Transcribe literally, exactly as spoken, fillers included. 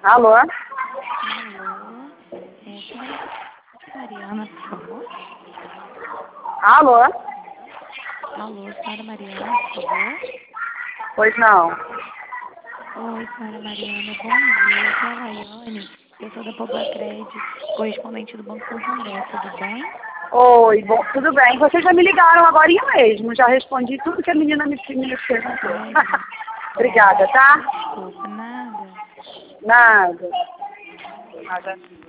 Alô? Alô? É, senhora Mariana, por favor. Alô? Alô, senhora Mariana, por favor. Pois não. Oi, senhora Mariana, bom dia. Aqui é a Laiane. Eu sou da Pobacred, correspondente do Banco Santander, tudo bem? Oi, bom, tudo bem. Vocês já me ligaram agora mesmo. Já respondi tudo que a menina me, me perguntou. Sério? Obrigada, tá? Desculpa, nada. Nada. Nada.